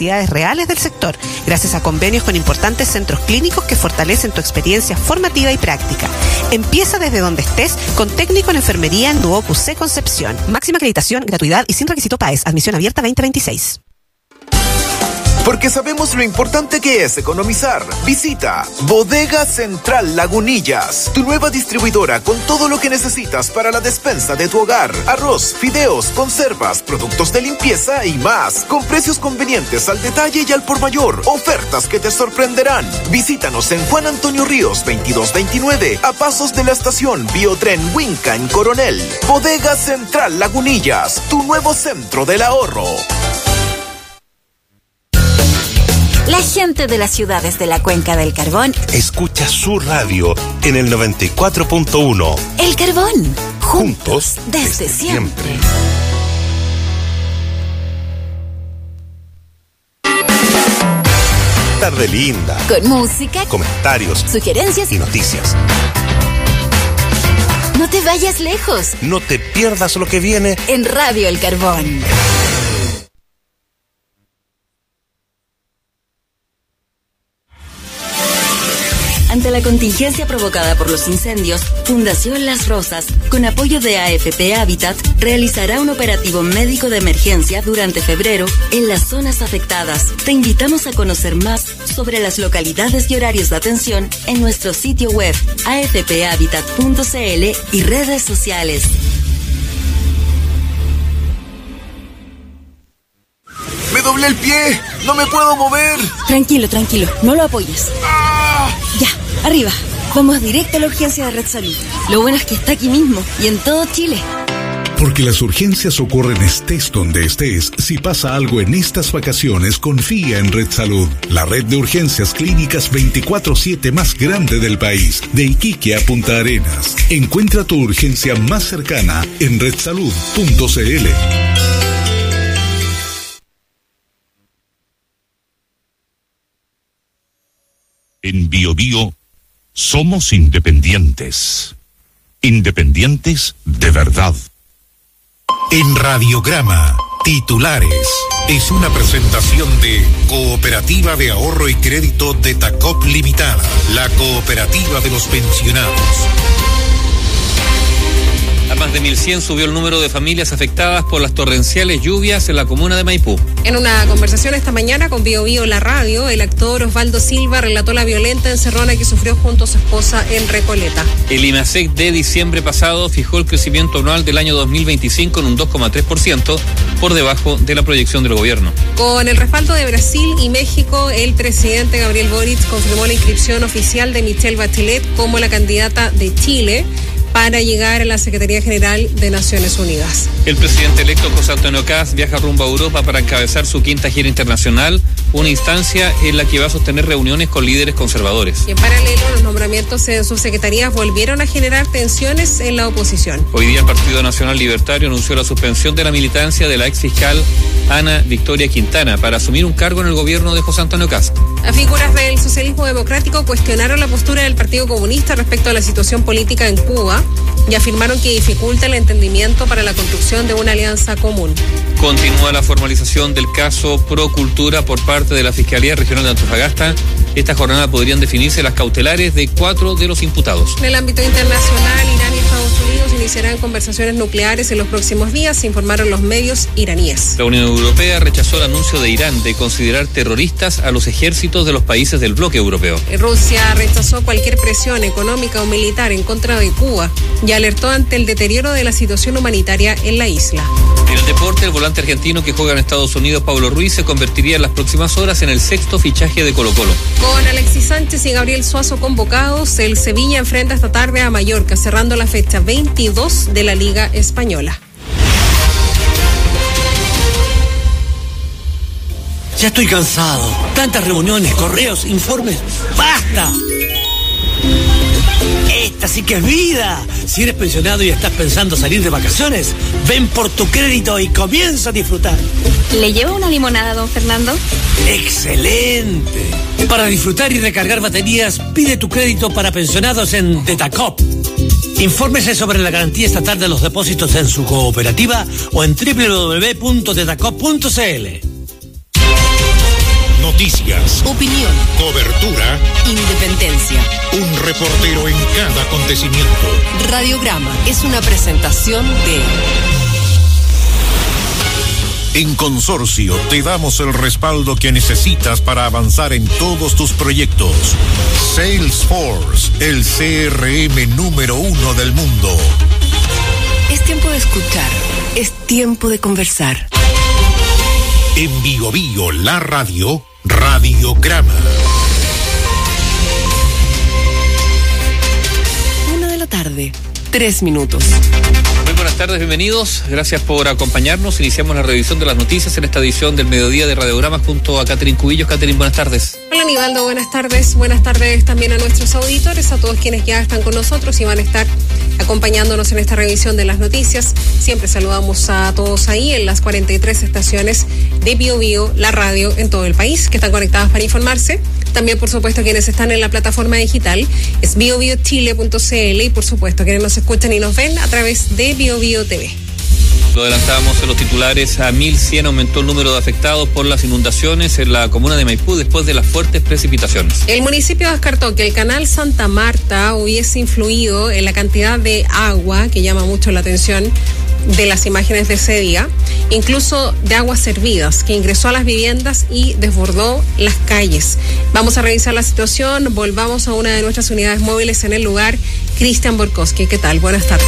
necesidades reales del sector, gracias a convenios con importantes centros clínicos que fortalecen tu experiencia formativa y práctica. Empieza desde donde estés con técnico en enfermería en Duoc UC Concepción. Máxima acreditación, gratuidad y sin requisito PAES. Admisión abierta 2026. Porque sabemos lo importante que es economizar. Visita Bodega Central Lagunillas, tu nueva distribuidora con todo lo que necesitas para la despensa de tu hogar. Arroz, fideos, conservas, productos de limpieza y más. Con precios convenientes al detalle y al por mayor. Ofertas que te sorprenderán. Visítanos en Juan Antonio Ríos 2229, a pasos de la estación Biotren Huinca en Coronel. Bodega Central Lagunillas, tu nuevo centro del ahorro. La gente de las ciudades de la Cuenca del Carbón escucha su radio en el 94.1. El Carbón, juntos desde siempre. Tarde linda. Con música, comentarios, sugerencias y noticias. No te vayas lejos. No te pierdas lo que viene en Radio El Carbón. Ante la contingencia provocada por los incendios, Fundación Las Rosas, con apoyo de AFP Habitat, realizará un operativo médico de emergencia durante febrero en las zonas afectadas. Te invitamos a conocer más sobre las localidades y horarios de atención en nuestro sitio web afphabitat.cl y redes sociales. ¡Me doblé el pie! ¡No me puedo mover! Tranquilo, no lo apoyes. Ya, arriba. Vamos directo a la urgencia de Red Salud. Lo bueno es que está aquí mismo y en todo Chile. Porque las urgencias ocurren estés donde estés. Si pasa algo en estas vacaciones, confía en Red Salud, la red de urgencias clínicas 24/7 más grande del país, de Iquique a Punta Arenas. Encuentra tu urgencia más cercana en redsalud.cl. En BioBio somos independientes. Independientes de verdad. En Radiograma, titulares. Es una presentación de Cooperativa de Ahorro y Crédito de Tacop Limitada, la cooperativa de los pensionados. A más de 1.100 subió el número de familias afectadas por las torrenciales lluvias en la comuna de Maipú. En una conversación esta mañana con BioBio La Radio, el actor Osvaldo Silva relató la violenta encerrona que sufrió junto a su esposa en Recoleta. El IMASEC de diciembre pasado fijó el crecimiento anual del año 2025 en un 2,3%, por debajo de la proyección del gobierno. Con el respaldo de Brasil y México, el presidente Gabriel Boric confirmó la inscripción oficial de Michelle Bachelet como la candidata de Chile para llegar a la Secretaría General de Naciones Unidas. El presidente electo José Antonio Kast viaja rumbo a Europa para encabezar su quinta gira internacional, una instancia en la que va a sostener reuniones con líderes conservadores. Y en paralelo, los nombramientos en sus secretarías volvieron a generar tensiones en la oposición. Hoy día el Partido Nacional Libertario anunció la suspensión de la militancia de la ex fiscal Ana Victoria Quintana para asumir un cargo en el gobierno de José Antonio Kast. Las figuras del socialismo democrático cuestionaron la postura del Partido Comunista respecto a la situación política en Cuba y afirmaron que dificulta el entendimiento para la construcción de una alianza común. Continúa la formalización del caso Procultura por parte de la Fiscalía Regional de Antofagasta. Esta jornada podrían definirse las cautelares de 4 de los imputados. En el ámbito internacional, Irán y Estados Unidos iniciarán conversaciones nucleares en los próximos días, informaron los medios iraníes. La Unión Europea rechazó el anuncio de Irán de considerar terroristas a los ejércitos de los países del bloque europeo. Rusia rechazó cualquier presión económica o militar en contra de Cuba y alertó ante el deterioro de la situación humanitaria en la isla. En el deporte, el volante argentino que juega en Estados Unidos, Pablo Ruiz, se convertiría en las próximas horas en el 6º fichaje de Colo-Colo. Con Alexis Sánchez y Gabriel Suazo convocados, el Sevilla enfrenta esta tarde a Mallorca, cerrando la fecha 22 de la Liga Española. Ya estoy cansado. Tantas reuniones, correos, informes. ¡Basta! Esta sí que es vida. Si eres pensionado y estás pensando salir de vacaciones, ven por tu crédito y comienza a disfrutar. ¿Le lleva una limonada, don Fernando? ¡Excelente! Para disfrutar y recargar baterías, pide tu crédito para pensionados en Tetacop. Infórmese sobre la garantía estatal de los depósitos en su cooperativa o en www.tetacop.cl. Análisis, Opinión, cobertura, independencia. un reportero en cada acontecimiento. Radiograma es una presentación de... En Consorcio te damos el respaldo que necesitas para avanzar en todos tus proyectos. Salesforce, el CRM número 1 del mundo. Es tiempo de escuchar, es tiempo de conversar. En Bio Bio, la radio, Radiograma. 1:03 p.m. Muy buenas tardes, bienvenidos. Gracias por acompañarnos. Iniciamos la revisión de las noticias en esta edición del mediodía de Radiograma junto a Catherine Cubillos. Catherine, buenas tardes. Hola, Nivaldo, buenas tardes. Buenas tardes también a nuestros auditores, a todos quienes ya están con nosotros y van a estar acompañándonos en esta revisión de las noticias. Siempre saludamos a todos ahí en las 43 estaciones de Bio Bio, la radio en todo el país, que están conectadas para informarse. También, por supuesto, quienes están en la plataforma digital es biobiochile.cl y, por supuesto, quienes nos escuchan y nos ven a través de Bio Bio TV. Lo adelantábamos en los titulares, a 1.100 aumentó el número de afectados por las inundaciones en la comuna de Maipú después de las fuertes precipitaciones. El municipio descartó que el canal Santa Marta hubiese influido en la cantidad de agua, que llama mucho la atención de las imágenes de ese día, incluso de aguas servidas, que ingresó a las viviendas y desbordó las calles. Vamos a revisar la situación, volvamos a una de nuestras unidades móviles en el lugar. Cristian Borkowski, ¿qué tal? Buenas tardes.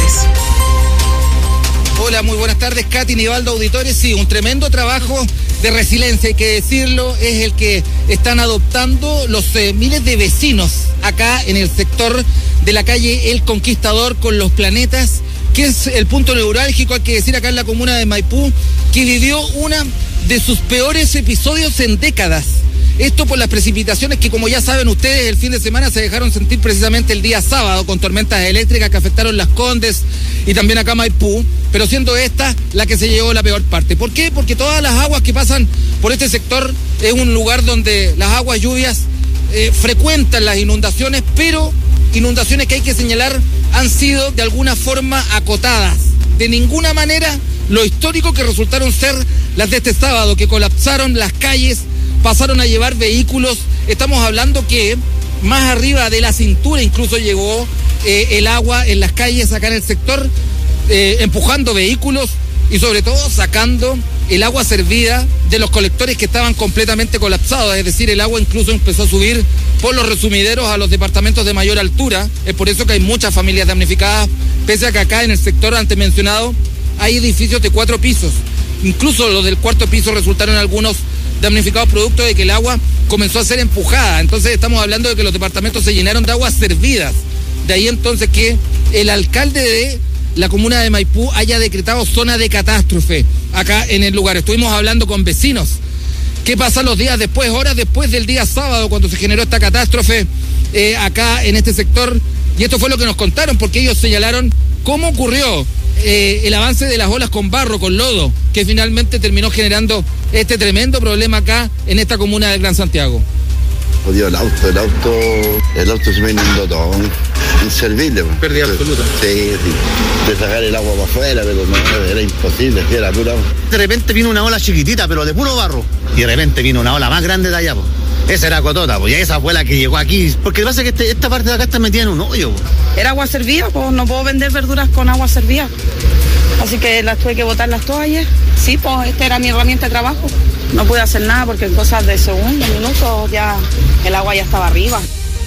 Hola, muy buenas tardes, Katy, Nivaldo, auditores. Sí, un tremendo trabajo de resiliencia, hay que decirlo, es el que están adoptando los miles de vecinos acá en el sector de la calle El Conquistador con Los Planetas, que es el punto neurálgico, hay que decir, acá en la comuna de Maipú, que vivió una de sus peores episodios en décadas. Esto por las precipitaciones que, como ya saben ustedes, el fin de semana se dejaron sentir precisamente el día sábado con tormentas eléctricas que afectaron Las Condes y también acá Maipú, pero siendo esta la que se llevó la peor parte. ¿Por qué? Porque todas las aguas que pasan por este sector es un lugar donde las aguas lluvias frecuentan las inundaciones, pero inundaciones que hay que señalar han sido de alguna forma acotadas. De ninguna manera lo histórico que resultaron ser las de este sábado, que colapsaron las calles, pasaron a llevar vehículos. Estamos hablando que más arriba de la cintura incluso llegó el agua en las calles acá en el sector, empujando vehículos y sobre todo sacando el agua servida de los colectores que estaban completamente colapsados. Es decir, el agua incluso empezó a subir por los resumideros a los departamentos de mayor altura. Es por eso que hay muchas familias damnificadas, pese a que acá en el sector antes mencionado hay edificios de 4 pisos. Incluso los del 4º piso resultaron algunos damnificados producto de que el agua comenzó a ser empujada. Entonces estamos hablando de que los departamentos se llenaron de aguas servidas. De ahí entonces que el alcalde de la comuna de Maipú haya decretado zona de catástrofe acá en el lugar. Estuvimos hablando con vecinos. ¿Qué pasa los días después, horas después del día sábado, cuando se generó esta catástrofe acá en este sector? Y esto fue lo que nos contaron, porque ellos señalaron cómo ocurrió el avance de las olas con barro, con lodo, que finalmente terminó generando este tremendo problema acá en esta comuna del Gran Santiago. Jodido el auto se me inundó todo, inservible. Pérdida absoluta. Sí, de sacar el agua para afuera, pero no, era imposible, era pura. De repente vino una ola chiquitita, pero de puro barro, y de repente vino una ola más grande de allá, pues. Esa era Cotota, pues, y esa fue la que llegó aquí, porque lo que pasa es que esta parte de acá está metida en un hoyo, pues. Era agua servida, pues no puedo vender verduras con agua servida, así que las tuve que botar las toallas. Sí, pues esta era mi herramienta de trabajo. No pude hacer nada porque en cosas de segundos, minutos, ya el agua ya estaba arriba.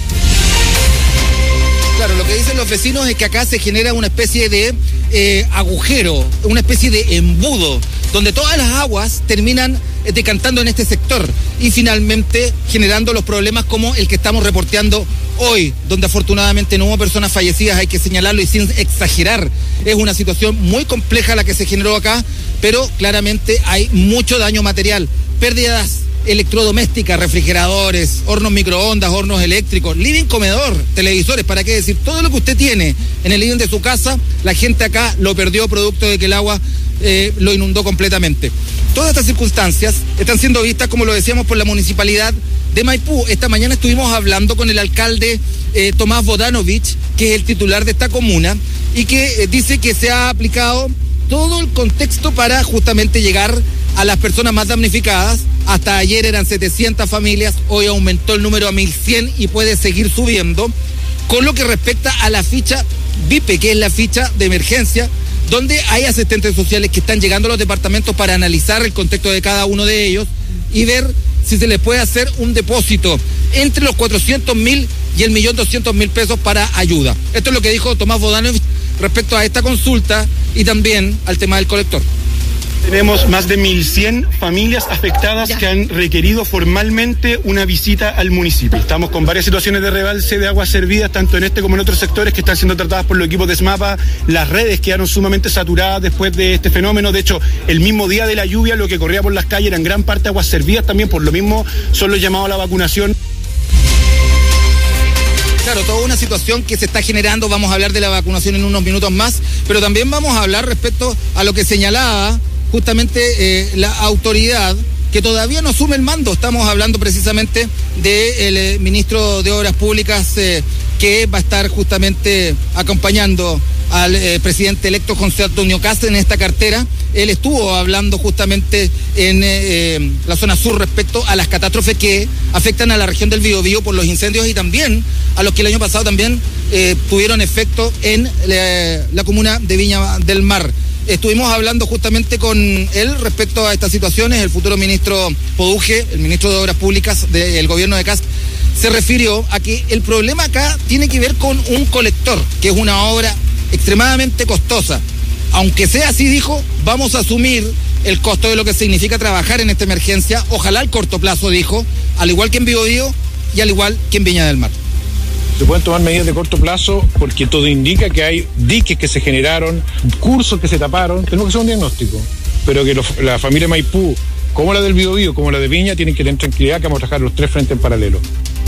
Claro, lo que dicen los vecinos es que acá se genera una especie de agujero, una especie de embudo, donde todas las aguas terminan decantando en este sector y finalmente generando los problemas como el que estamos reporteando hoy, donde afortunadamente no hubo personas fallecidas, hay que señalarlo y sin exagerar. Es una situación muy compleja la que se generó acá, pero claramente hay mucho daño material, pérdidas electrodomésticas, refrigeradores, hornos microondas, hornos eléctricos, living, comedor, televisores, para qué decir, todo lo que usted tiene en el living de su casa, la gente acá lo perdió producto de que el agua lo inundó completamente. Todas estas circunstancias están siendo vistas, como lo decíamos, por la municipalidad de Maipú. Esta mañana estuvimos hablando con el alcalde Tomás Bodanovich, que es el titular de esta comuna, y que dice que se ha aplicado todo el contexto para justamente llegar a las personas más damnificadas, Hasta ayer eran 700 familias, hoy aumentó el número a 1.100 y puede seguir subiendo. Con lo que respecta a la ficha VIPE, que es la ficha de emergencia, donde hay asistentes sociales que están llegando a los departamentos para analizar el contexto de cada uno de ellos y ver si se les puede hacer un depósito entre los 400.000 y el 1.200.000 pesos para ayuda. Esto es lo que dijo Tomás Bodanovich respecto a esta consulta y también al tema del colector. Tenemos más de 1.100 familias afectadas que han requerido formalmente una visita al municipio. Estamos con varias situaciones de rebalse de aguas servidas, tanto en este como en otros sectores, que están siendo tratadas por los equipos de SMAPA. Las redes quedaron sumamente saturadas después de este fenómeno. De hecho, el mismo día de la lluvia, lo que corría por las calles eran gran parte aguas servidas también. Por lo mismo, son los llamados a la vacunación. Claro, toda una situación que se está generando. Vamos a hablar de la vacunación en unos minutos más, pero también vamos a hablar respecto a lo que señalaba justamente la autoridad, que todavía no asume el mando. Estamos hablando precisamente del ministro de Obras Públicas, que va a estar justamente acompañando al presidente electo José Antonio Kast en esta cartera. Él estuvo hablando justamente en la zona sur respecto a las catástrofes que afectan a la región del Biobío por los incendios y también a los que el año pasado también tuvieron efecto en la comuna de Viña del Mar. Estuvimos hablando justamente con él respecto a estas situaciones. El futuro ministro Poduje, el ministro de Obras Públicas del gobierno de Kast, se refirió a que el problema acá tiene que ver con un colector, que es una obra extremadamente costosa. Aunque sea así, dijo, vamos a asumir el costo de lo que significa trabajar en esta emergencia, ojalá al corto plazo, dijo, al igual que en Biobío y al igual que en Viña del Mar. Se pueden tomar medidas de corto plazo porque todo indica que hay diques que se generaron, cursos que se taparon. Tenemos que hacer un diagnóstico, pero que la familia Maipú, como la del Biobío, como la de Viña, tienen que tener tranquilidad que vamos a trabajar los tres frentes en paralelo.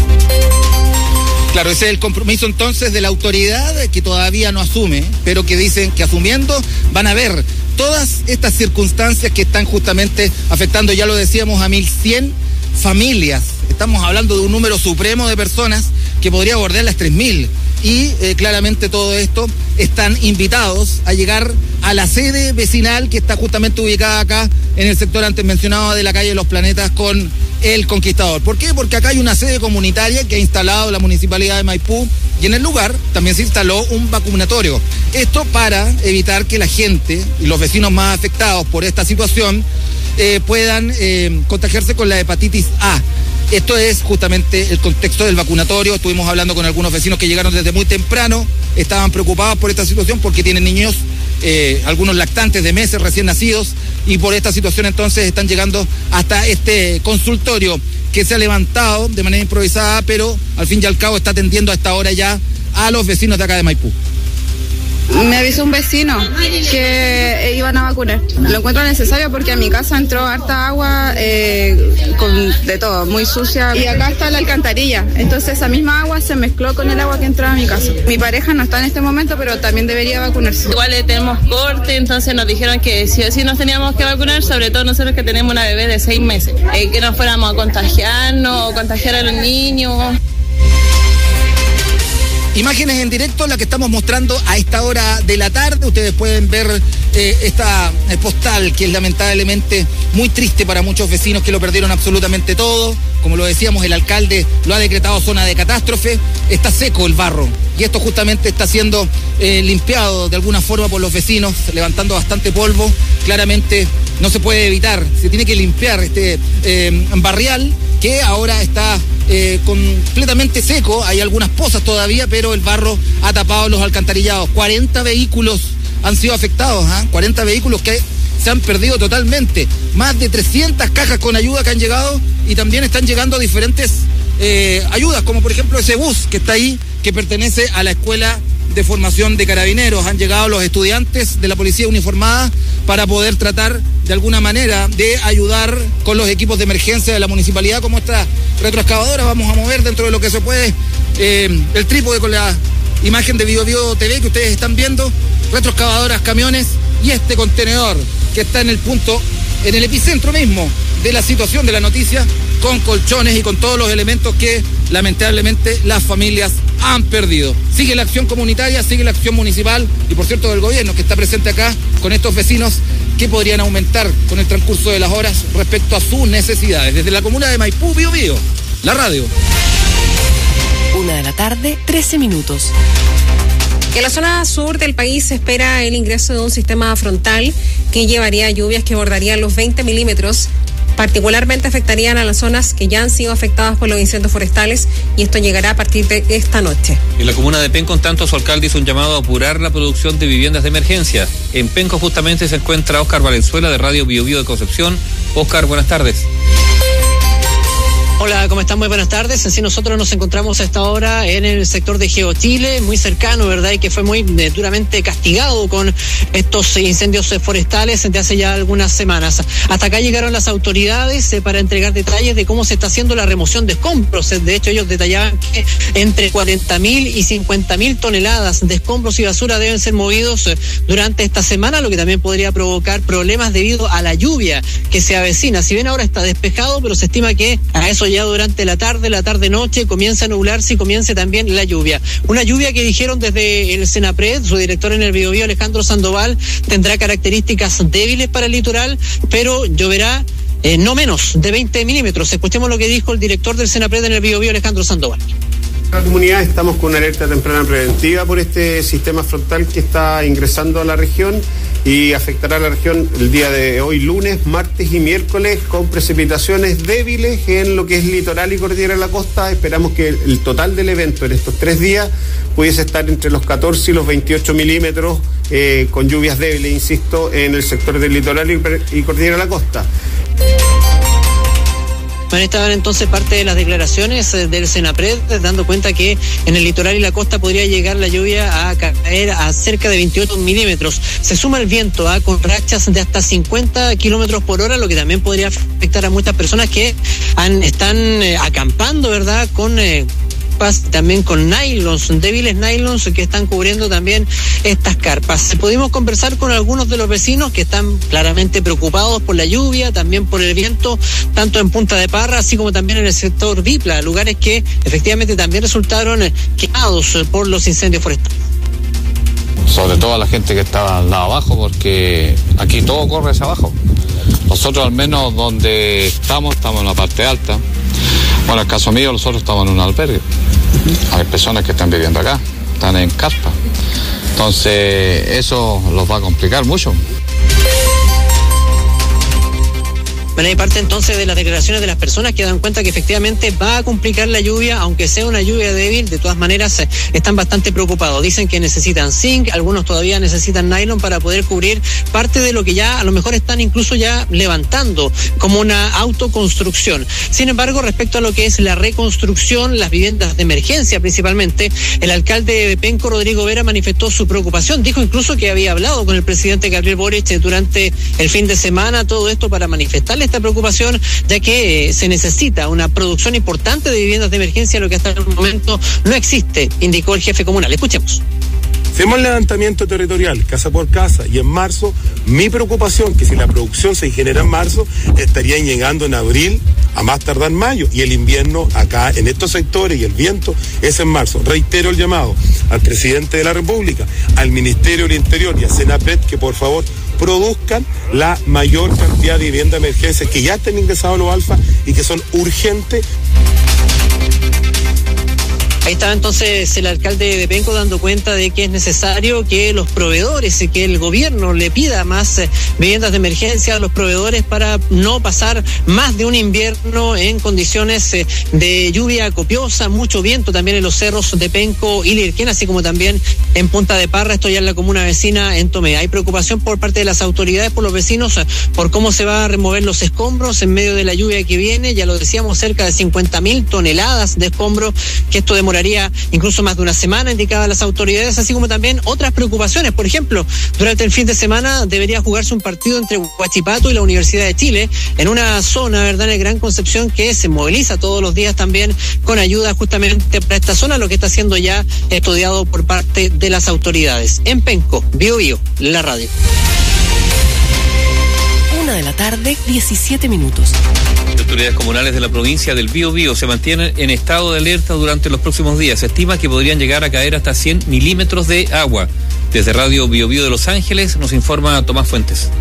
Claro, ese es el compromiso entonces de la autoridad, que todavía no asume, pero que dicen que asumiendo van a ver todas estas circunstancias que están justamente afectando, ya lo decíamos, a 1.100 familias. Estamos hablando de un número supremo de personas que podría bordear las 3.000. Y claramente todo esto están invitados a llegar a la sede vecinal que está justamente ubicada acá en el sector antes mencionado de la calle Los Planetas con El Conquistador. ¿Por qué? Porque acá hay una sede comunitaria que ha instalado la Municipalidad de Maipú y en el lugar también se instaló un vacunatorio. Esto para evitar que la gente y los vecinos más afectados por esta situación puedan contagiarse con la hepatitis A. Esto es justamente el contexto del vacunatorio. Estuvimos hablando con algunos vecinos que llegaron desde muy temprano, estaban preocupados por esta situación porque tienen niños, algunos lactantes de meses recién nacidos, y por esta situación entonces están llegando hasta este consultorio que se ha levantado de manera improvisada, pero al fin y al cabo está atendiendo a esta hora ya a los vecinos de acá de Maipú. Me avisó un vecino que iban a vacunar. Lo encuentro necesario porque a mi casa entró harta agua con de todo, muy sucia. Y acá está la alcantarilla. Entonces esa misma agua se mezcló con el agua que entró a mi casa. Mi pareja no está en este momento, pero también debería vacunarse. Igual tenemos corte, entonces nos dijeron que sí o sí nos teníamos que vacunar, sobre todo nosotros que tenemos una bebé de 6 meses. Que no fuéramos a contagiarnos o contagiar a los niños. Imágenes en directo, la que estamos mostrando a esta hora de la tarde. Ustedes pueden ver esta postal que es lamentablemente muy triste para muchos vecinos que lo perdieron absolutamente todo. Como lo decíamos, el alcalde lo ha decretado zona de catástrofe. Está seco el barro y esto justamente está siendo limpiado de alguna forma por los vecinos, levantando bastante polvo. Claramente no se puede evitar, se tiene que limpiar este barrial que ahora está completamente seco. Hay algunas pozas todavía, pero el barro ha tapado los alcantarillados. 40 vehículos han sido afectados, 40 vehículos que se han perdido totalmente. Más de 300 cajas con ayuda que han llegado, y también están llegando diferentes ayudas, como por ejemplo ese bus que está ahí, que pertenece a la Escuela de Formación de Carabineros. Han llegado los estudiantes de la policía uniformada para poder tratar de alguna manera de ayudar con los equipos de emergencia de la municipalidad, como esta retroexcavadora. Vamos a mover dentro de lo que se puede el trípode con la imagen de Biobío TV que ustedes están viendo, retroexcavadoras, camiones y este contenedor que está en el punto, en el epicentro mismo de la situación de la noticia, con colchones y con todos los elementos que lamentablemente las familias han perdido. Sigue la acción comunitaria, sigue la acción municipal y por cierto del gobierno que está presente acá con estos vecinos que podrían aumentar con el transcurso de las horas respecto a sus necesidades. Desde la comuna de Maipú, Biobío, la radio. 1:13 p.m. En la zona sur del país se espera el ingreso de un sistema frontal que llevaría lluvias que bordarían los 20 milímetros. Particularmente afectarían a las zonas que ya han sido afectadas por los incendios forestales, y esto llegará a partir de esta noche. En la comuna de Penco, en tanto, su alcalde hizo un llamado a apurar la producción de viviendas de emergencia. En Penco justamente se encuentra Óscar Valenzuela de Radio Biobío de Concepción. Óscar, buenas tardes. Hola, ¿cómo están? Muy buenas tardes. Así nosotros nos encontramos a esta hora en el sector de Geochile, muy cercano, ¿verdad? Y que fue muy duramente castigado con estos incendios forestales de hace ya algunas semanas. Hasta acá llegaron las autoridades para entregar detalles de cómo se está haciendo la remoción de escombros. De hecho, ellos detallaban que entre 40.000 y 50.000 toneladas de escombros y basura deben ser movidos durante esta semana, lo que también podría provocar problemas debido a la lluvia que se avecina. Si bien ahora está despejado, pero se estima que a eso ya durante la tarde-noche comienza a nublarse y comience también la lluvia. Una lluvia que dijeron desde el Senapred, su director en el Biobío, Alejandro Sandoval, tendrá características débiles para el litoral, pero lloverá no menos de 20 milímetros. Escuchemos lo que dijo el director del Senapred en el Biobío, Alejandro Sandoval. En la comunidad estamos con una alerta temprana preventiva por este sistema frontal que está ingresando a la región y afectará a la región el día de hoy, lunes, martes y miércoles, con precipitaciones débiles en lo que es litoral y cordillera de la costa. Esperamos que el total del evento en estos 3 días pudiese estar entre los 14 y los 28 milímetros, con lluvias débiles, insisto, en el sector del litoral y cordillera de la costa. Bueno, estaban entonces parte de las declaraciones del Senapred, dando cuenta que en el litoral y la costa podría llegar la lluvia a caer a cerca de 28 milímetros. Se suma el viento con rachas de hasta 50 kilómetros por hora, lo que también podría afectar a muchas personas que están acampando, ¿verdad?, con también con débiles nylons que están cubriendo también estas carpas. Pudimos conversar con algunos de los vecinos que están claramente preocupados por la lluvia, también por el viento, tanto en Punta de Parra, así como también en el sector Vipla, lugares que efectivamente también resultaron quemados por los incendios forestales. Sobre todo a la gente que estaba al lado abajo, porque aquí todo corre hacia abajo. Nosotros al menos donde estamos en la parte alta. Bueno, en el caso mío, nosotros estamos en un albergue. Hay personas que están viviendo acá, están en carpa. Entonces, eso los va a complicar mucho. Bueno, hay parte entonces de las declaraciones de las personas que dan cuenta que efectivamente va a complicar la lluvia, aunque sea una lluvia débil. De todas maneras están bastante preocupados. Dicen que necesitan zinc, algunos todavía necesitan nylon para poder cubrir parte de lo que ya a lo mejor están incluso ya levantando como una autoconstrucción. Sin embargo, respecto a lo que es la reconstrucción, las viviendas de emergencia principalmente, el alcalde de Penco, Rodrigo Vera, manifestó su preocupación. Dijo incluso que había hablado con el presidente Gabriel Boric durante el fin de semana, todo esto para manifestarle esta preocupación, ya que se necesita una producción importante de viviendas de emergencia, lo que hasta el momento no existe, indicó el jefe comunal. Escuchemos. Hacemos el levantamiento territorial, casa por casa, y en marzo, mi preocupación que si la producción se genera en marzo, estarían llegando en abril, a más tardar mayo, y el invierno acá en estos sectores y el viento es en marzo. Reitero el llamado al presidente de la República, al Ministerio del Interior y a Senapred que por favor produzcan la mayor cantidad de viviendas de emergencia que ya están ingresados a los alfa y que son urgentes. Ahí estaba entonces el alcalde de Penco dando cuenta de que es necesario que los proveedores, que el gobierno le pida más viviendas de emergencia a los proveedores para no pasar más de un invierno en condiciones de lluvia copiosa, mucho viento también en los cerros de Penco y Lirquén, así como también en Punta de Parra, esto ya en la comuna vecina en Tomé. Hay preocupación por parte de las autoridades, por los vecinos, por cómo se va a remover los escombros en medio de la lluvia que viene. Ya lo decíamos, cerca de 50.000 toneladas de escombros, que esto demoraría incluso más de una semana, indicaban las autoridades, así como también otras preocupaciones. Por ejemplo, durante el fin de semana debería jugarse un partido entre Huachipato y la Universidad de Chile, en una zona, ¿verdad?, en el Gran Concepción, que se moviliza todos los días también con ayuda justamente para esta zona, lo que está siendo ya estudiado por parte de las autoridades. En Penco, Biobío, la radio. 1:17 p.m. Las autoridades comunales de la provincia del Biobío se mantienen en estado de alerta durante los próximos días. Se estima que podrían llegar a caer hasta 100 milímetros de agua. Desde Radio Biobío de Los Ángeles nos informa Tomás Fuentes.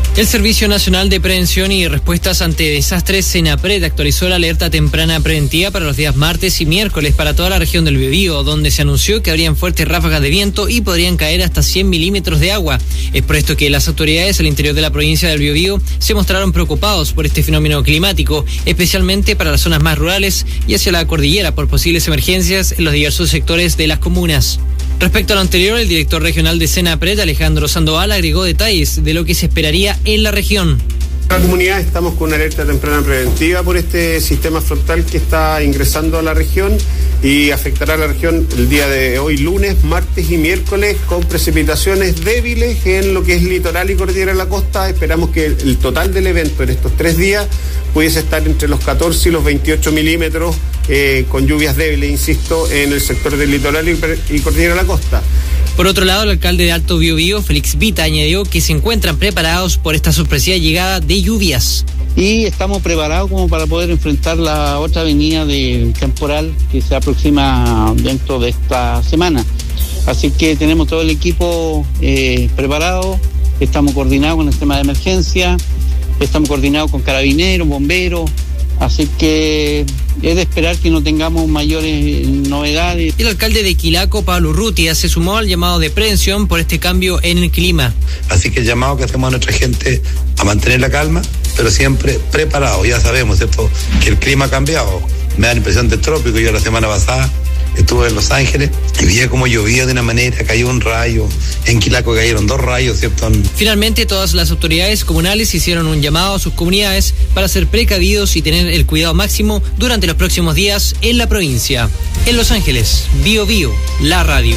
El Servicio Nacional de Prevención y Respuestas ante Desastres, SENAPRED, actualizó la alerta temprana preventiva para los días martes y miércoles para toda la región del Biobío, donde se anunció que habrían fuertes ráfagas de viento y podrían caer hasta 100 milímetros de agua. Es por esto que las autoridades al interior de la provincia del Biobío se mostraron preocupados por este fenómeno climático, especialmente para las zonas más rurales y hacia la cordillera por posibles emergencias en los diversos sectores de las comunas. Respecto a lo anterior, el director regional de SENAPRED, Alejandro Sandoval, agregó detalles de lo que se esperaría en la región. En la comunidad estamos con una alerta temprana preventiva por este sistema frontal que está ingresando a la región y afectará a la región el día de hoy, lunes, martes y miércoles, con precipitaciones débiles en lo que es litoral y cordillera de la costa. Esperamos que el total del evento en estos 3 días pudiese estar entre los 14 y los 28 milímetros, con lluvias débiles, insisto, en el sector del litoral y cordillera de la costa. Por otro lado, el alcalde de Alto Biobío, Félix Vita, añadió que se encuentran preparados por esta sorpresiva llegada de lluvias. Y estamos preparados como para poder enfrentar la otra venida del temporal que se aproxima dentro de esta semana. Así que tenemos todo el equipo preparado, estamos coordinados con el sistema de emergencia, estamos coordinados con carabineros, bomberos. Así que es de esperar que no tengamos mayores novedades. El alcalde de Quilaco, Pablo Urrutia, se sumó al llamado de prevención por este cambio en el clima. Así que el llamado que hacemos a nuestra gente a mantener la calma, pero siempre preparado. Ya sabemos, ¿cierto?, que el clima ha cambiado. Me da la impresión de trópico. Yo la semana pasada estuve en Los Ángeles y vi cómo llovía de una manera, cayó un rayo, en Quilaco cayeron 2 rayos, ¿cierto? Finalmente, todas las autoridades comunales hicieron un llamado a sus comunidades para ser precavidos y tener el cuidado máximo durante los próximos días en la provincia. En Los Ángeles, Biobío, la radio.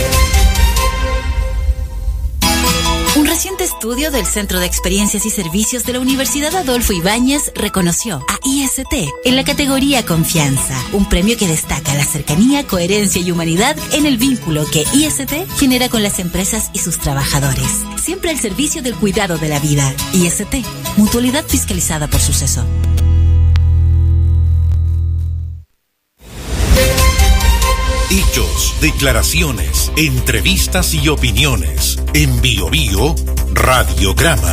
Un reciente estudio del Centro de Experiencias y Servicios de la Universidad Adolfo Ibáñez reconoció a IST en la categoría Confianza, un premio que destaca la cercanía, coherencia y humanidad en el vínculo que IST genera con las empresas y sus trabajadores. Siempre al servicio del cuidado de la vida. IST, mutualidad fiscalizada por Suceso. Hechos, declaraciones, entrevistas y opiniones. En Biobío, Radiograma.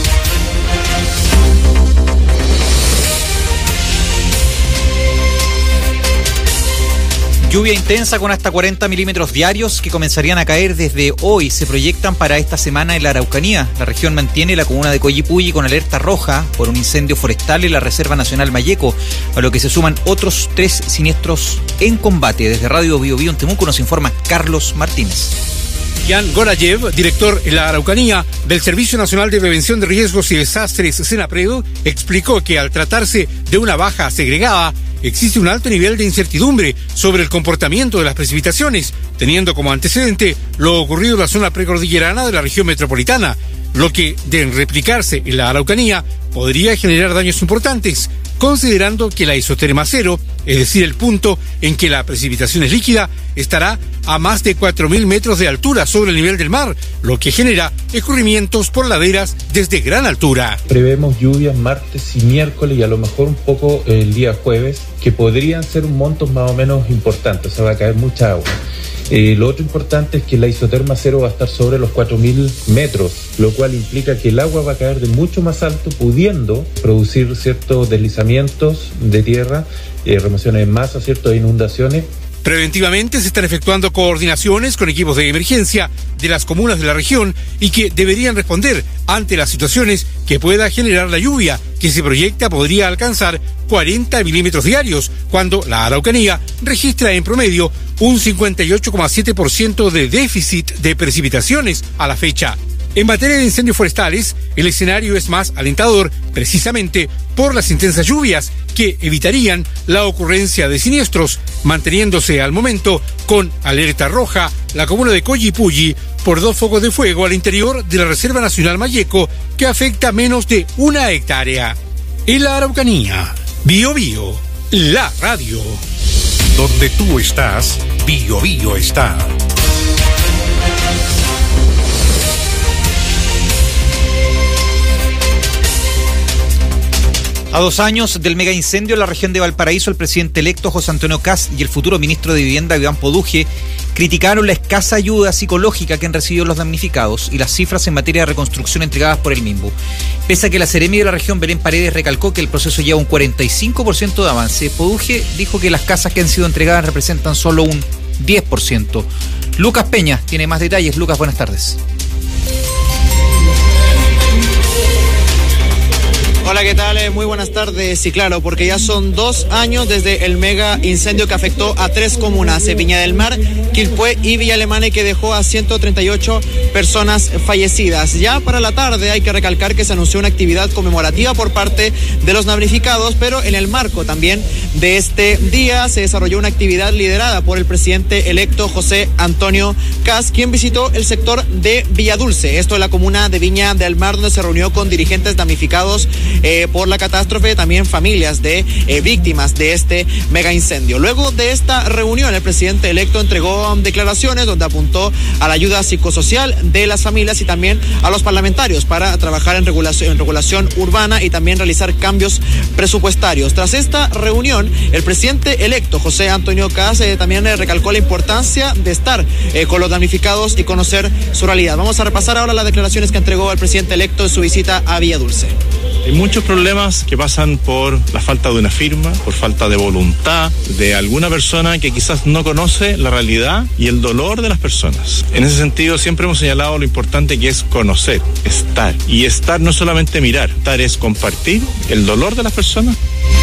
Lluvia intensa con hasta 40 milímetros diarios que comenzarían a caer desde hoy. Se proyectan para esta semana en la Araucanía. La región mantiene la comuna de Coyipulli con alerta roja por un incendio forestal en la Reserva Nacional Mayeco, a lo que se suman otros 3 siniestros en combate. Desde Radio Biobío en Temuco nos informa Carlos Martínez. Jan Gorayev, director en la Araucanía del Servicio Nacional de Prevención de Riesgos y Desastres, SENAPRED, explicó que al tratarse de una baja segregada, existe un alto nivel de incertidumbre sobre el comportamiento de las precipitaciones, teniendo como antecedente lo ocurrido en la zona precordillerana de la región metropolitana, lo que, de replicarse en la Araucanía, podría generar daños importantes, considerando que la isoterma cero, es decir, el punto en que la precipitación es líquida, estará a más de 4.000 metros de altura sobre el nivel del mar, lo que genera escurrimientos por laderas desde gran altura. Prevemos lluvias martes y miércoles y a lo mejor un poco el día jueves, que podrían ser montos más o menos importantes, o sea, va a caer mucha agua. Lo otro importante es que la isoterma cero va a estar sobre los 4.000 metros, lo cual implica que el agua va a caer de mucho más alto, pudiendo producir ciertos deslizamientos de tierra, remociones en masa, ciertas inundaciones. Preventivamente se están efectuando coordinaciones con equipos de emergencia de las comunas de la región y que deberían responder ante las situaciones que pueda generar la lluvia, que se proyecta podría alcanzar 40 milímetros diarios, cuando la Araucanía registra en promedio un 58,7% de déficit de precipitaciones a la fecha. En materia de incendios forestales, el escenario es más alentador precisamente por las intensas lluvias que evitarían la ocurrencia de siniestros, manteniéndose al momento con alerta roja la comuna de Coyipulli por 2 focos de fuego al interior de la Reserva Nacional Mayeco que afecta menos de 1 hectárea. En la Araucanía, Biobío, la radio. Donde tú estás, Biobío está. A 2 años del mega incendio en la región de Valparaíso, el presidente electo José Antonio Kast y el futuro ministro de Vivienda Iván Poduje criticaron la escasa ayuda psicológica que han recibido los damnificados y las cifras en materia de reconstrucción entregadas por el MIMBU. Pese a que la seremi de la región, Belén Paredes, recalcó que el proceso lleva un 45% de avance, Poduje dijo que las casas que han sido entregadas representan solo un 10%. Lucas Peña tiene más detalles. Lucas, buenas tardes. Hola, ¿qué tal? Muy buenas tardes. Sí, claro, porque ya son 2 años desde el mega incendio que afectó a 3 comunas, Viña del Mar, Quilpué y Villa Alemana, y que dejó a 138 personas fallecidas. Ya para la tarde hay que recalcar que se anunció una actividad conmemorativa por parte de los damnificados, pero en el marco también de este día se desarrolló una actividad liderada por el presidente electo José Antonio Kast, quien visitó el sector de Villadulce, esto es la comuna de Viña del Mar, donde se reunió con dirigentes damnificados por la catástrofe, también familias de víctimas de este mega incendio. Luego de esta reunión, el presidente electo entregó declaraciones donde apuntó a la ayuda psicosocial de las familias y también a los parlamentarios para trabajar en regulación urbana y también realizar cambios presupuestarios. Tras esta reunión, el presidente electo José Antonio Kast también recalcó la importancia de estar con los damnificados y conocer su realidad. Vamos a repasar ahora las declaraciones que entregó el presidente electo en su visita a Villadulce. Hay muchos problemas que pasan por la falta de una firma, por falta de voluntad de alguna persona que quizás no conoce la realidad y el dolor de las personas. En ese sentido, siempre hemos señalado lo importante que es conocer, estar. Y estar no solamente mirar, estar es compartir el dolor de las personas.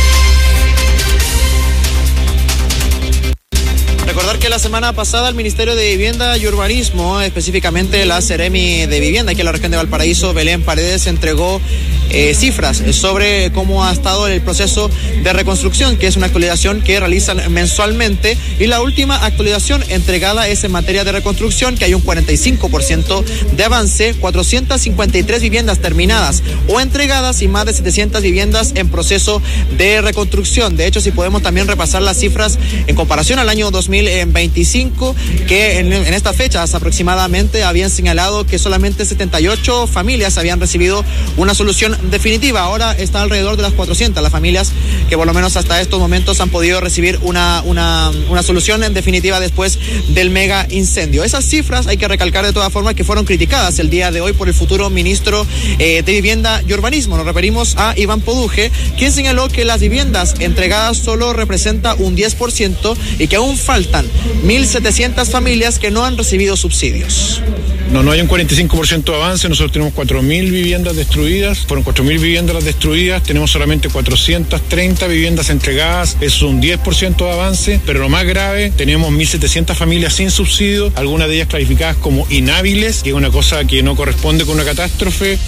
Recordar que la semana pasada el Ministerio de Vivienda y Urbanismo, específicamente la seremi de Vivienda aquí en la región de Valparaíso, Belén Paredes, entregó cifras sobre cómo ha estado el proceso de reconstrucción, que es una actualización que realizan mensualmente, y la última actualización entregada es en materia de reconstrucción, que hay un 45% de avance, 453 viviendas terminadas o entregadas y más de 700 viviendas en proceso de reconstrucción. De hecho, si podemos también repasar las cifras en comparación al año 2025, que en estas fechas aproximadamente habían señalado que solamente 78 familias habían recibido una solución definitiva. Ahora está alrededor de las 400 las familias que por lo menos hasta estos momentos han podido recibir una solución en definitiva después del mega incendio. Esas cifras hay que recalcar de todas formas que fueron criticadas el día de hoy por el futuro ministro de Vivienda y Urbanismo. Nos referimos a Iván Poduje, quien señaló que las viviendas entregadas solo representa un 10% y que aún faltan 1.700 familias que no han recibido subsidios. No hay un 45% de avance. Nosotros tenemos 4.000 viviendas destruidas. Fueron 4.000 viviendas las destruidas. Tenemos solamente 430 viviendas entregadas. Es un 10% de avance. Pero lo más grave, tenemos 1.700 familias sin subsidio. Algunas de ellas clasificadas como inhábiles, que es una cosa que no corresponde con una catástrofe.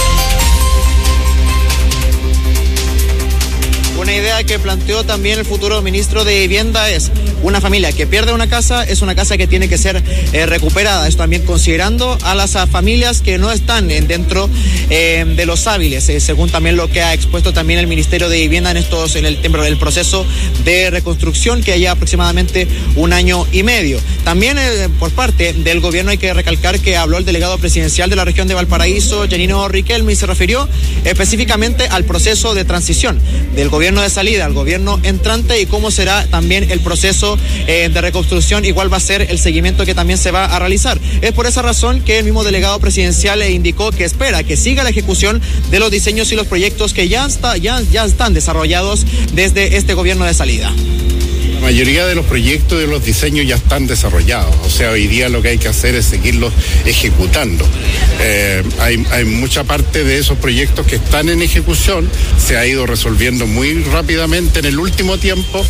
Una idea que planteó también el futuro ministro de Vivienda es: una familia que pierde una casa es una casa que tiene que ser recuperada. Esto también considerando a las familias que no están dentro de los hábiles, según también lo que ha expuesto también el Ministerio de Vivienda en el proceso de reconstrucción, que haya aproximadamente 1 año y medio. También por parte del gobierno hay que recalcar que habló el delegado presidencial de la región de Valparaíso, Janino Riquelme, y se refirió específicamente al proceso de transición del gobierno de salida al gobierno entrante y cómo será también el proceso de reconstrucción y cuál va a ser el seguimiento que también se va a realizar. Es por esa razón que el mismo delegado presidencial indicó que espera que siga la ejecución de los diseños y los proyectos que ya están desarrollados desde este gobierno de salida. La mayoría de los proyectos y de los diseños ya están desarrollados, o sea, hoy día lo que hay que hacer es seguirlos ejecutando. Hay mucha parte de esos proyectos que están en ejecución, se ha ido resolviendo muy rápidamente en el último tiempo.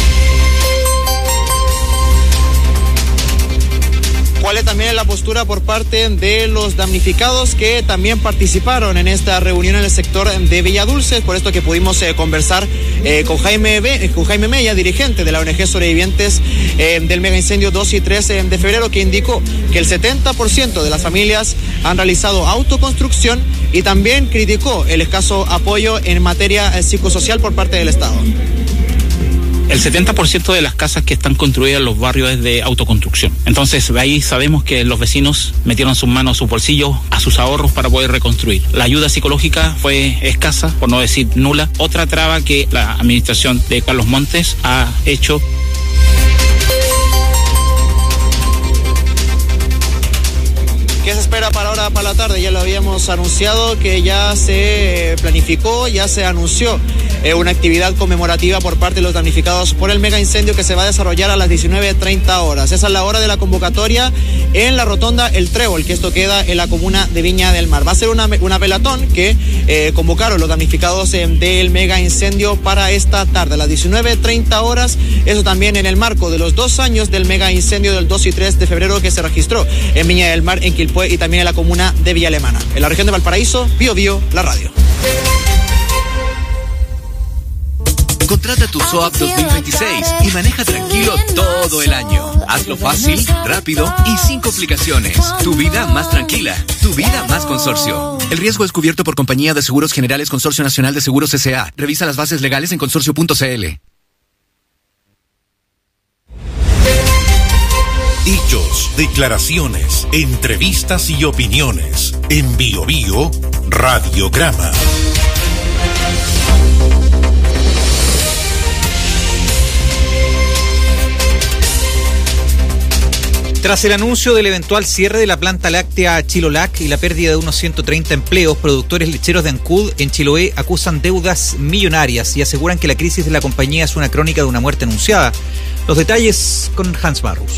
¿Cuál es también la postura por parte de los damnificados que también participaron en esta reunión en el sector de Villadulce? Por esto que pudimos conversar con Jaime Mella, dirigente de la ONG Sobrevivientes del mega incendio 2 y 3 de febrero, que indicó que el 70% de las familias han realizado autoconstrucción y también criticó el escaso apoyo en materia psicosocial por parte del Estado. El 70% de las casas que están construidas en los barrios es de autoconstrucción. Entonces ahí sabemos que los vecinos metieron sus manos a sus bolsillos, a sus ahorros para poder reconstruir. La ayuda psicológica fue escasa, por no decir nula. Otra traba que la administración de Carlos Montes ha hecho. ¿Qué se espera para ahora, para la tarde? Ya lo habíamos anunciado que ya se planificó, ya se anunció una actividad conmemorativa por parte de los damnificados por el mega incendio que se va a desarrollar a las 19:30 horas. Esa es la hora de la convocatoria en la rotonda El Trébol, que esto queda en la comuna de Viña del Mar. Va a ser una pelatón que convocaron los damnificados del mega incendio para esta tarde, a las 19:30 horas. Eso también en el marco de los 2 años del mega incendio del 2 y 3 de febrero que se registró en Viña del Mar, en Quilpué y también en la comuna de Villa Alemana. En la región de Valparaíso, Bio Bio, la radio. Contrata tu SOAP 2026 y maneja tranquilo todo el año. Hazlo fácil, rápido y sin complicaciones. Tu vida más tranquila, tu vida más consorcio. El riesgo es cubierto por Compañía de Seguros Generales Consorcio Nacional de Seguros S.A. Revisa las bases legales en consorcio.cl. Dichos, declaraciones, entrevistas y opiniones. En Bio Bio, Radiograma. Tras el anuncio del eventual cierre de la planta láctea Chilolac y la pérdida de unos 130 empleos, productores lecheros de Ancud en Chiloé acusan deudas millonarias y aseguran que la crisis de la compañía es una crónica de una muerte anunciada. Los detalles con Hans Barros.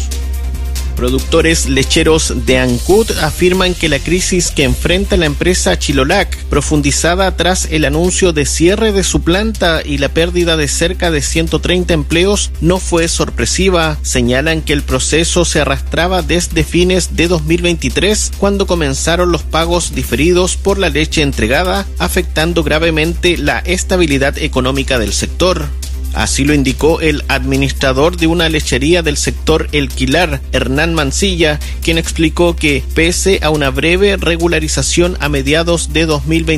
Productores lecheros de Ancud afirman que la crisis que enfrenta la empresa Chilolac, profundizada tras el anuncio de cierre de su planta y la pérdida de cerca de 130 empleos, no fue sorpresiva. Señalan que el proceso se arrastraba desde fines de 2023, cuando comenzaron los pagos diferidos por la leche entregada, afectando gravemente la estabilidad económica del sector. Así lo indicó el administrador de una lechería del sector El Quilar, Hernán Mancilla, quien explicó que, pese a una breve regularización a mediados de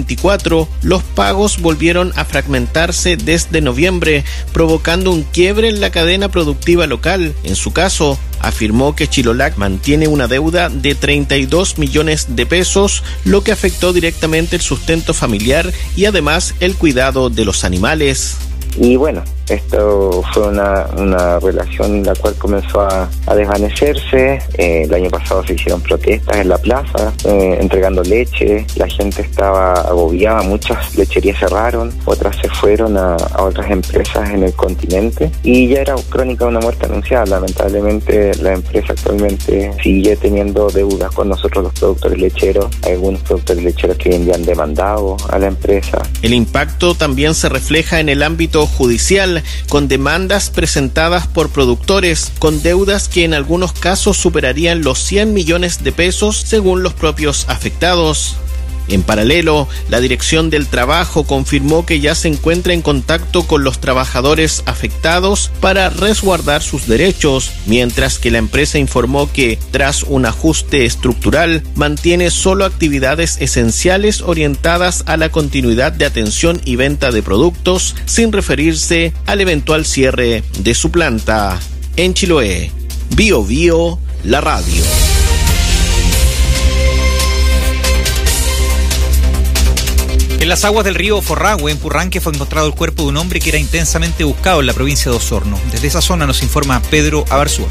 2024, los pagos volvieron a fragmentarse desde noviembre, provocando un quiebre en la cadena productiva local. En su caso, afirmó que Chilolac mantiene una deuda de 32 millones de pesos, lo que afectó directamente el sustento familiar y además el cuidado de los animales. Y bueno, esto fue una relación la cual comenzó a desvanecerse. El año pasado se hicieron protestas en la plaza, entregando leche. La gente estaba agobiada, muchas lecherías cerraron, otras se fueron a otras empresas en el continente y ya era crónica de una muerte anunciada. Lamentablemente la empresa actualmente sigue teniendo deudas con nosotros los productores lecheros. Hay algunos productores lecheros que hoy en día han demandado a la empresa. El impacto también se refleja en el ámbito judicial, con demandas presentadas por productores, con deudas que en algunos casos superarían los 100 millones de pesos según los propios afectados. En paralelo, la Dirección del Trabajo confirmó que ya se encuentra en contacto con los trabajadores afectados para resguardar sus derechos, mientras que la empresa informó que, tras un ajuste estructural, mantiene solo actividades esenciales orientadas a la continuidad de atención y venta de productos, sin referirse al eventual cierre de su planta. En Chiloé, Bio Bio, la radio. En las aguas del río Forragüe, en Purranque, fue encontrado el cuerpo de un hombre que era intensamente buscado en la provincia de Osorno. Desde esa zona nos informa Pedro Abarzúa.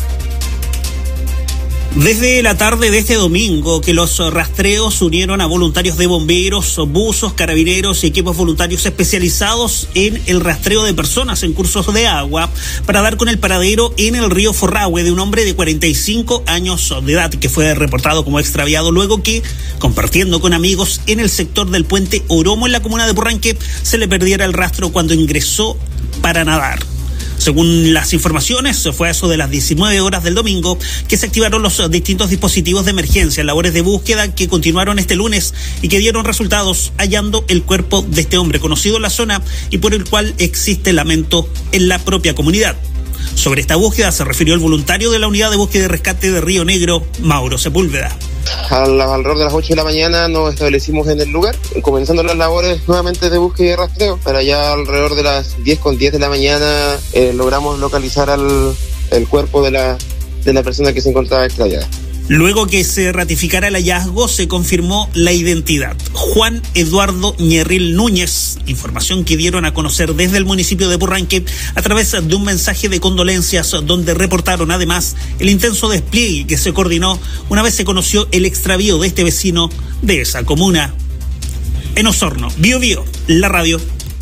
Desde la tarde de este domingo que los rastreos unieron a voluntarios de bomberos, buzos, carabineros y equipos voluntarios especializados en el rastreo de personas en cursos de agua para dar con el paradero en el río Forragüe de un hombre de 45 años de edad que fue reportado como extraviado luego que, compartiendo con amigos en el sector del puente Oromo en la comuna de Purranque, se le perdiera el rastro cuando ingresó para nadar. Según las informaciones, fue a eso de las 19 horas del domingo que se activaron los distintos dispositivos de emergencia, labores de búsqueda que continuaron este lunes y que dieron resultados hallando el cuerpo de este hombre conocido en la zona y por el cual existe lamento en la propia comunidad. Sobre esta búsqueda se refirió el voluntario de la Unidad de Búsqueda y Rescate de Río Negro, Mauro Sepúlveda. Alrededor de las 8 de la mañana nos establecimos en el lugar, comenzando las labores nuevamente de búsqueda y rastreo. Para ya alrededor de las 10:10 de la mañana logramos localizar el cuerpo de la persona que se encontraba extraviada. Luego que se ratificara el hallazgo, se confirmó la identidad. Juan Eduardo Ñerril Núñez, información que dieron a conocer desde el municipio de Purranque a través de un mensaje de condolencias, donde reportaron además el intenso despliegue que se coordinó una vez se conoció el extravío de este vecino de esa comuna. En Osorno, Bío Bío, la radio.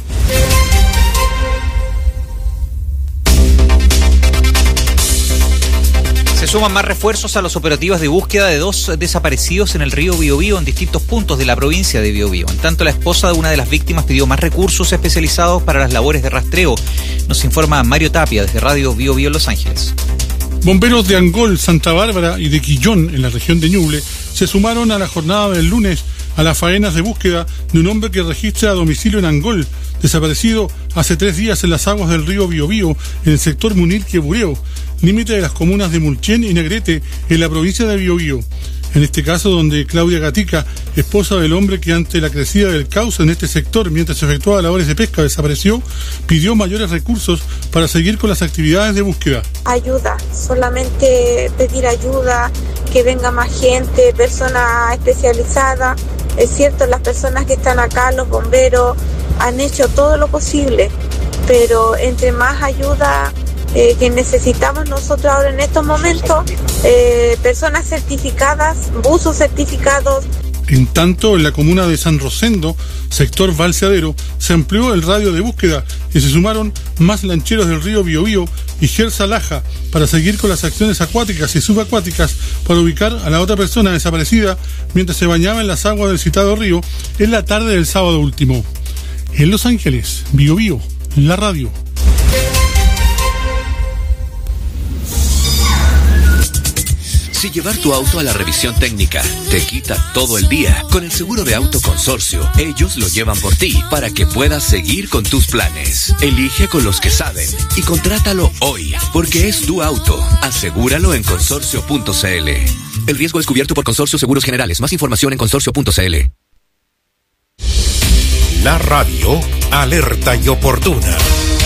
Se suman más refuerzos a los operativos de búsqueda de 2 desaparecidos en el río Biobío en distintos puntos de la provincia de Biobío. En tanto, la esposa de una de las víctimas pidió más recursos especializados para las labores de rastreo. Nos informa Mario Tapia desde Radio Biobío en Los Ángeles. Bomberos de Angol, Santa Bárbara y de Quillón, en la región de Ñuble, se sumaron a la jornada del lunes a las faenas de búsqueda de un hombre que registra domicilio en Angol, desaparecido hace 3 días en las aguas del río Biobío, en el sector Munil-Quebureo, límite de las comunas de Mulchen y Negrete, en la provincia de Biobío. En este caso, donde Claudia Gatica, esposa del hombre que ante la crecida del cauce en este sector, mientras se efectuaba labores de pesca, desapareció, pidió mayores recursos para seguir con las actividades de búsqueda. Ayuda, solamente pedir ayuda, que venga más gente, personas especializadas. Es cierto, las personas que están acá, los bomberos, han hecho todo lo posible, pero entre más ayuda que necesitamos nosotros ahora en estos momentos, personas certificadas, buzos certificados. En tanto, en la comuna de San Rosendo, sector Balseadero, se amplió el radio de búsqueda y se sumaron más lancheros del río Biobío y Gersa Laja para seguir con las acciones acuáticas y subacuáticas para ubicar a la otra persona desaparecida mientras se bañaba en las aguas del citado río en la tarde del sábado último. En Los Ángeles, Biobío, la radio. Si llevar tu auto a la revisión técnica te quita todo el día, con el seguro de auto Consorcio, ellos lo llevan por ti para que puedas seguir con tus planes. Elige con los que saben y contrátalo hoy, porque es tu auto. Asegúralo en consorcio.cl. El riesgo es cubierto por Consorcio Seguros Generales. Más información en consorcio.cl. La radio, alerta y oportuna.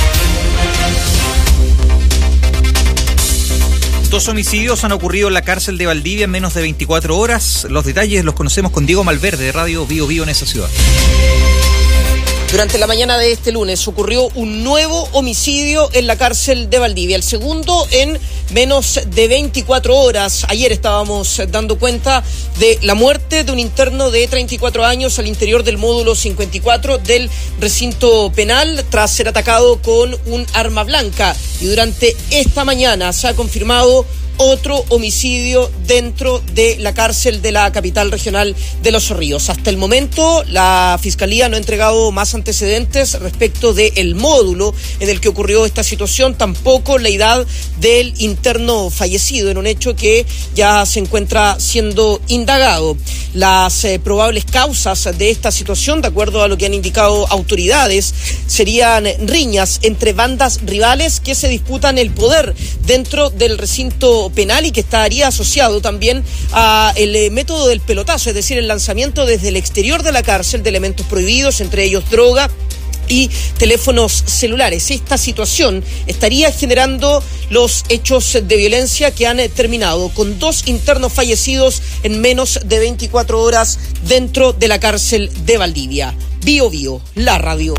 2 homicidios han ocurrido en la cárcel de Valdivia en menos de 24 horas. Los detalles los conocemos con Diego Malverde, de Radio Biobío en esa ciudad. Durante la mañana de este lunes ocurrió un nuevo homicidio en la cárcel de Valdivia, el segundo en menos de 24 horas. Ayer estábamos dando cuenta de la muerte de un interno de 34 años al interior del módulo 54 del recinto penal tras ser atacado con un arma blanca. Y durante esta mañana se ha confirmado otro homicidio dentro de la cárcel de la capital regional de Los Ríos. Hasta el momento, la Fiscalía no ha entregado más antecedentes respecto del módulo en el que ocurrió esta situación, tampoco la edad del interno fallecido, en un hecho que ya se encuentra siendo indagado. Las probables causas de esta situación, de acuerdo a lo que han indicado autoridades, serían riñas entre bandas rivales que se disputan el poder dentro del recinto penal y que estaría asociado también a el método del pelotazo, es decir, el lanzamiento desde el exterior de la cárcel de elementos prohibidos, entre ellos droga y teléfonos celulares. Esta situación estaría generando los hechos de violencia que han terminado con 2 internos fallecidos en menos de 24 horas dentro de la cárcel de Valdivia. Bío Bío, la radio.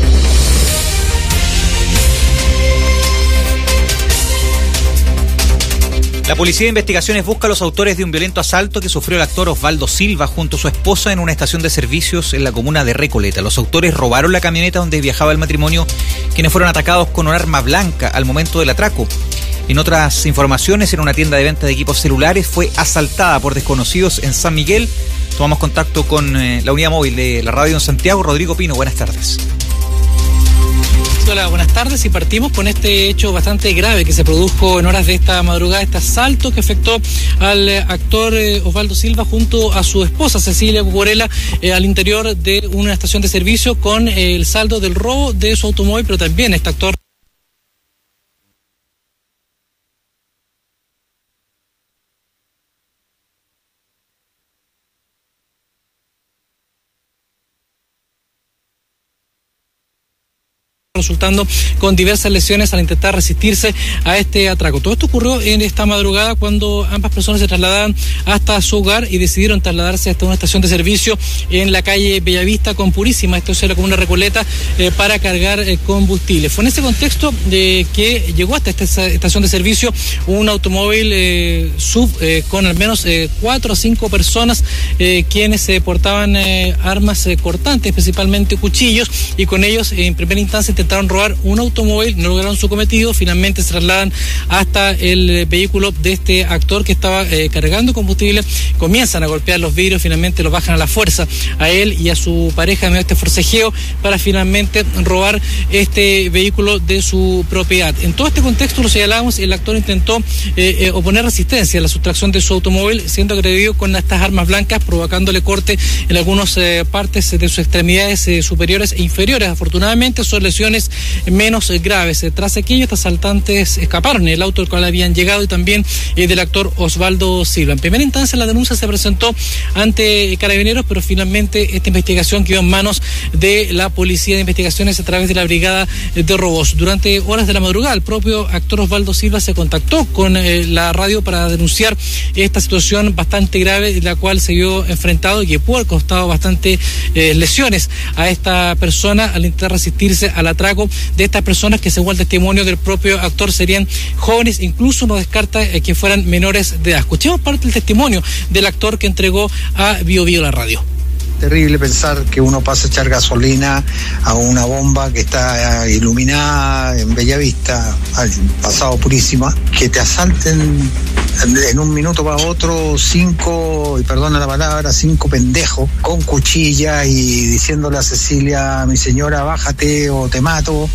La Policía de Investigaciones busca a los autores de un violento asalto que sufrió el actor Osvaldo Silva junto a su esposa en una estación de servicios en la comuna de Recoleta. Los autores robaron la camioneta donde viajaba el matrimonio, quienes fueron atacados con un arma blanca al momento del atraco. En otras informaciones, en una tienda de venta de equipos celulares fue asaltada por desconocidos en San Miguel. Tomamos contacto con la unidad móvil de la radio en Santiago. Rodrigo Pino, buenas tardes. Hola, buenas tardes, y partimos con este hecho bastante grave que se produjo en horas de esta madrugada, este asalto que afectó al actor Osvaldo Silva junto a su esposa Cecilia Cucurella al interior de una estación de servicio con el saldo del robo de su automóvil, pero también este actor resultando con diversas lesiones al intentar resistirse a este atraco. Todo esto ocurrió en esta madrugada cuando ambas personas se trasladaban hasta su hogar y decidieron trasladarse hasta una estación de servicio en la calle Bellavista con Purísima, esto es la comuna Recoleta, para cargar combustible. Fue en ese contexto que llegó hasta esta estación de servicio un automóvil SUV con al menos 4 a 5 personas quienes portaban armas cortantes, principalmente cuchillos, y con ellos en primera instancia intentaron robar un automóvil, no lograron su cometido, finalmente se trasladan hasta el vehículo de este actor que estaba cargando combustible, comienzan a golpear los vidrios, finalmente los bajan a la fuerza a él y a su pareja en este forcejeo para finalmente robar este vehículo de su propiedad. En todo este contexto, lo señalamos, el actor intentó oponer resistencia a la sustracción de su automóvil, siendo agredido con estas armas blancas, provocándole corte en algunas partes de sus extremidades superiores e inferiores. Afortunadamente son lesiones menos graves. Tras aquello, estos asaltantes escaparon en el auto al cual habían llegado y también del actor Osvaldo Silva. En primera instancia, la denuncia se presentó ante Carabineros, pero finalmente esta investigación quedó en manos de la Policía de Investigaciones a través de la Brigada de Robos. Durante horas de la madrugada, el propio actor Osvaldo Silva se contactó con la radio para denunciar esta situación bastante grave, la cual se vio enfrentado y que pudo haber costado bastante lesiones a esta persona al intentar resistirse al atraco de estas personas que, según el testimonio del propio actor, serían jóvenes, incluso no descarta que fueran menores de edad. Escuchemos parte del testimonio del actor que entregó a Bio Bio la radio. Terrible pensar que uno pasa a echar gasolina a una bomba que está iluminada en Bellavista, al pasado Purísima, que te asalten en un minuto para otro 5, y perdona la palabra, 5 pendejos con cuchilla y diciéndole a Cecilia, mi señora, bájate o te mato.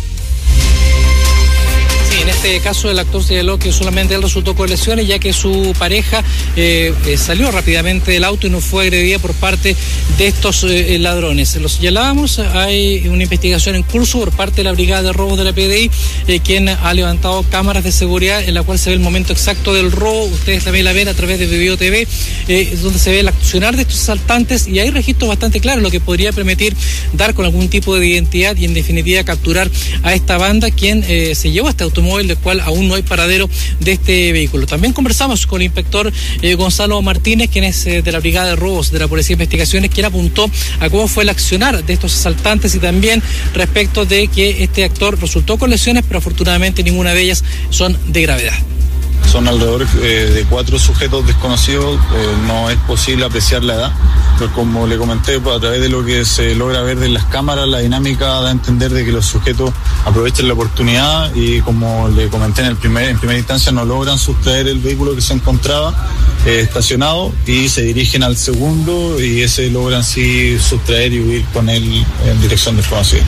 En este caso, el actor señaló que solamente él resultó con lesiones, ya que su pareja salió rápidamente del auto y no fue agredida por parte de estos ladrones. Lo señalábamos, hay una investigación en curso por parte de la Brigada de Robos de la PDI, quien ha levantado cámaras de seguridad en la cual se ve el momento exacto del robo. Ustedes también la ven a través de Video TV, donde se ve el accionar de estos asaltantes, y hay registros bastante claros, lo que podría permitir dar con algún tipo de identidad y en definitiva capturar a esta banda, quien se llevó a este automóvil, del cual aún no hay paradero de este vehículo. También conversamos con el inspector Gonzalo Martínez, quien es de la Brigada de Robos de la Policía de Investigaciones, quien apuntó a cómo fue el accionar de estos asaltantes y también respecto de que este actor resultó con lesiones, pero afortunadamente ninguna de ellas son de gravedad. Son alrededor de 4 sujetos desconocidos, no es posible apreciar la edad, pero como le comenté, pues, a través de lo que se logra ver de las cámaras, la dinámica da a entender de que los sujetos aprovechan la oportunidad y, como le comenté en primera instancia, no logran sustraer el vehículo que se encontraba estacionado y se dirigen al segundo, y ese logran sí sustraer y huir con él en dirección desconocida.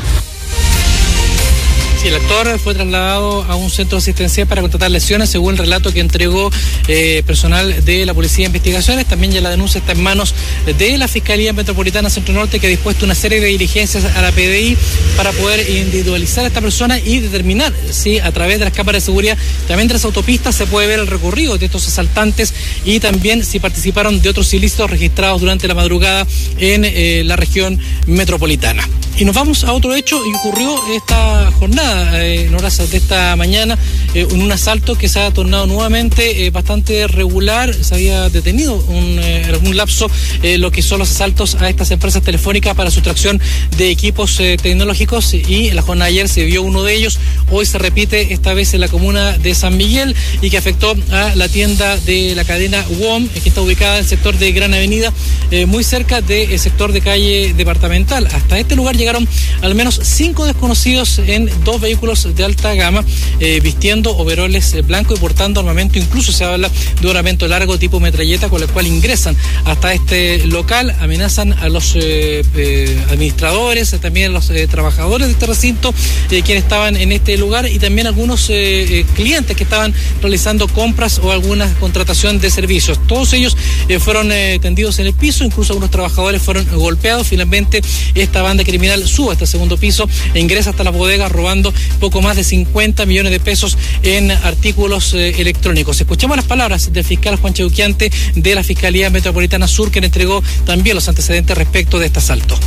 El actor fue trasladado a un centro asistencial para contratar lesiones, según el relato que entregó personal de la Policía de Investigaciones. También ya la denuncia está en manos de la Fiscalía Metropolitana Centro Norte, que ha dispuesto una serie de diligencias a la PDI para poder individualizar a esta persona y determinar si a través de las cámaras de seguridad, también de las autopistas, se puede ver el recorrido de estos asaltantes y también si participaron de otros ilícitos registrados durante la madrugada en la región metropolitana. Y nos vamos a otro hecho y ocurrió esta jornada, en horas de esta mañana, en un asalto que se ha tornado nuevamente bastante regular. Se había detenido en algún lapso lo que son los asaltos a estas empresas telefónicas para sustracción de equipos tecnológicos, y en la jornada de ayer se vio uno de ellos. Hoy se repite, esta vez en la comuna de San Miguel, y que afectó a la tienda de la cadena WOM, que está ubicada en el sector de Gran Avenida, muy cerca del sector de calle Departamental. Hasta este lugar llegaron al menos 5 desconocidos en 2 vehículos de alta gama, vistiendo overoles blancos y portando armamento. Incluso se habla de un armamento largo tipo metralleta, con el cual ingresan hasta este local, amenazan a los administradores, también a los trabajadores de este recinto, quienes estaban en este lugar, y también algunos clientes que estaban realizando compras o alguna contratación de servicios. Todos ellos fueron tendidos en el piso, incluso algunos trabajadores fueron golpeados. Finalmente, esta banda criminal sube hasta el segundo piso e ingresa hasta las bodegas, robando poco más de 50 millones de pesos en artículos electrónicos. Escuchamos las palabras del fiscal Juan Cheuquiante de la Fiscalía Metropolitana Sur, quien entregó también los antecedentes respecto de este asalto.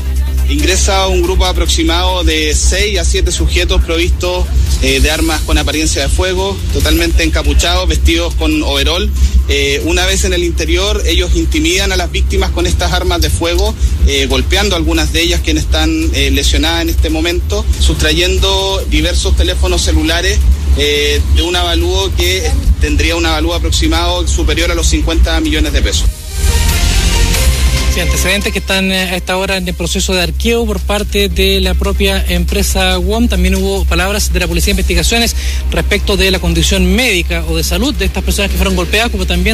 ingresa un grupo aproximado de 6 a 7 sujetos provistos de armas con apariencia de fuego, totalmente encapuchados, vestidos con overol. Una vez en el interior, ellos intimidan a las víctimas con estas armas de fuego, golpeando a algunas de ellas quienes están lesionadas en este momento, sustrayendo diversos teléfonos celulares de un avalúo que tendría un avalúo aproximado superior a los 50 millones de pesos. Sí, antecedentes que están a esta hora en el proceso de arqueo por parte de la propia empresa WOM. También hubo palabras de la Policía de Investigaciones respecto de la condición médica o de salud de estas personas que fueron golpeadas, como también